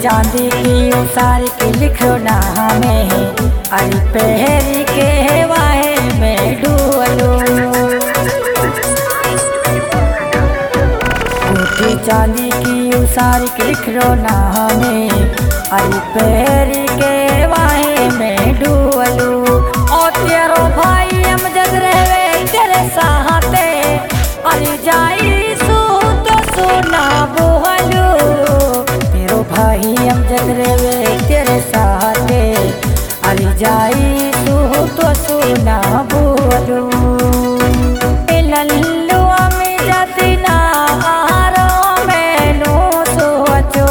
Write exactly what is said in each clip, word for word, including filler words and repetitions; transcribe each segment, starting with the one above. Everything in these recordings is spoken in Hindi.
चांदी की उसारी की लिखो नामे अरे पहरी के वाहे में डूलो कोठी चांदी की उसारी की लिखो नामे अरे पहरी के वाहे में डूलो और तेरो भाई अमजद रहे तेरे साथे अरे जाई सू तो सुना बोलू तेरो भाई अमजद रहे तेरे साथे अरे जाई सू तो सुना बोलू लल्लू अमजद ना आरो मैनू सोचो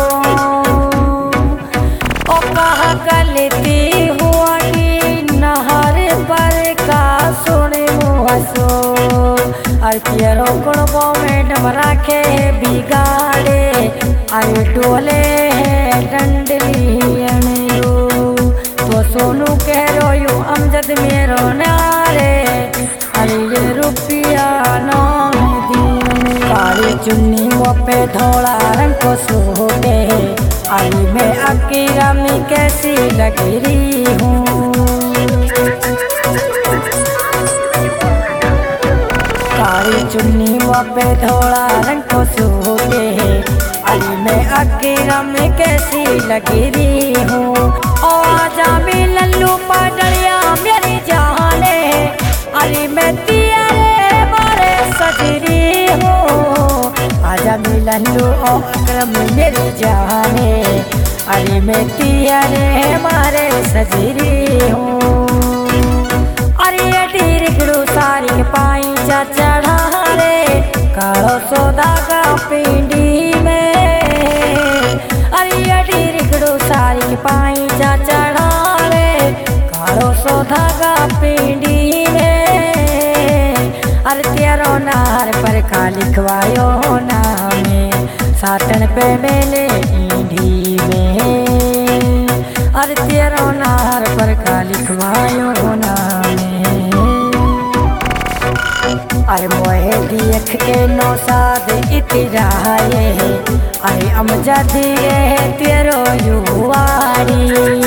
ओ कहा गलती हुआ कि नहर पर का सुने मुहसो अरे तेरो कुड़बो मैडम रखे बिगाड़े अरे टोले डंडली तो सोनू कह रो यू अमजद मेरो नारे अरे ये रुपया नो काली चुन्नी वो पे धोला रंग को सोटे अरे मैं अकेला में कैसी लग रही हूँ काली चुन्नी वो पे धोला रंग को सोटे अरे मैं अकेला में कैसी लग रही हूँ ओ आजा भी लल्लू पाडलिया मेरी जाने अरे मैं तेरे मारे सजरी हूँ आजा भी लल्लू ओ अकरम मेरी जाने अरे मैं तेरे मारे सजरी हूँ अरे अटीर गुरु सारी पाई जा चढ़ा रे कालो सोदा का पिंडी में अरे अटीर गुरु सारी पाई जा चढ़ा रे कालो सोदा का पिंडी में अरे तेरो नार पर का लिखवायो नामे साटन पे मेले ईंढी में अरे तेरो नार पर का लिखवायो नामे अरे मोहे देख के नो साद इतराए अरे अमजद ये तेरो युवारी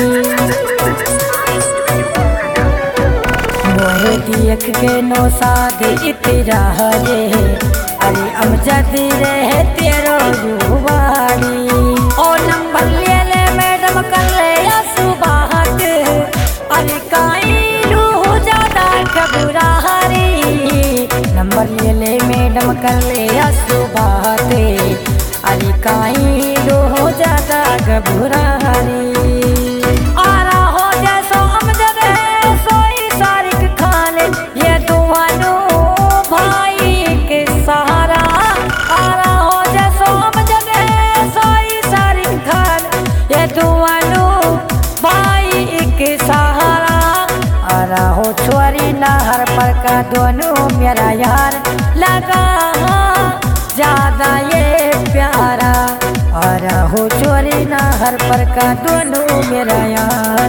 मोहे देख के नो साद इतराए अरे अमजद रे तेरो युवारी ओ नंबर ले ले मैडम कर ले या सुबाहत अरे काई रूह ज्यादा घबराहरी नंबर ले ले मैडम कर ले या सुबाहते अरे काई रूह ज्यादा घबराहरी आरा हो जैसो अमजद है सोई सारिक खान ये दुआनो भाई के सहारा आरा हो जैसो अमजद है सोई सारिक खान ये दुआनो भाई के सहारा आरा हो छोरी नहर पर का दोनों मेरा यार लगा ज्यादा ये प्यारा आरा हो छोरी नहर पर का दोनों मेरा यार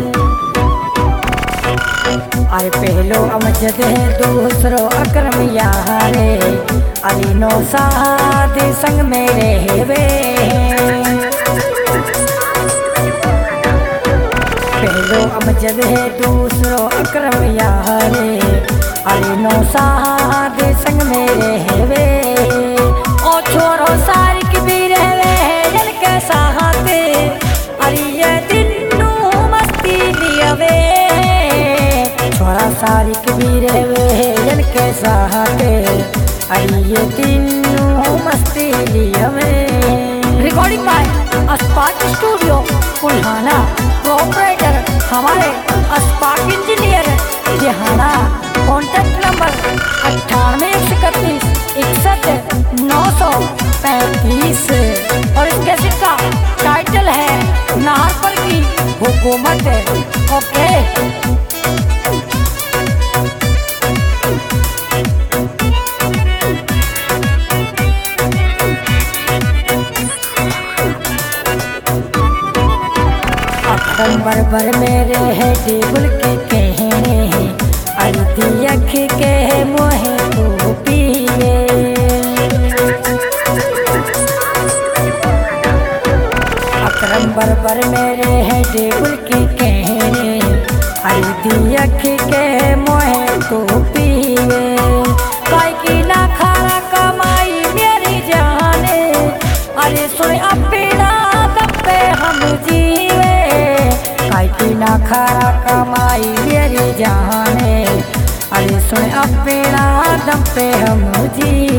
अरे पहलो अमजद है दूसरो अकरम यारे अली नो साद संग मेरे हेवे पहलो अमजद है दूसरो अकरम यारे अरे नो साद संग मेरे हेवे ओ छोरो सारिक भी रहवे जल के साहते अरे ये दिनू मस्ती लियवे छोरा सारिक भी रहवे जल के साहते अरे ये दिनू मस्ती लियवे recording by Aspak studio Kulhana proprietor हमारे अस्पाक इंजीनियर दिहाना कॉन्टैक्ट नंबर अट्ठानवे एक सौ इकतीस इकसठ नौ सौ पैंतीस और इस कैसेट का टाइटल है नहर पर की हुकूमत। ओके नंबर पर मेरे है टेबल के कहने अरती अख के मोहे को पिए अकरम पर मेरे है टेबल के कहने अरे दिया के मोहे तो पीवे काय की ना खारा कमाई मेरी जाने अरे सुन अपना दम पे हम जीवे काय की ना खारा कमाई मेरी जाने अरे सुन अपना दम पे हम जीवे।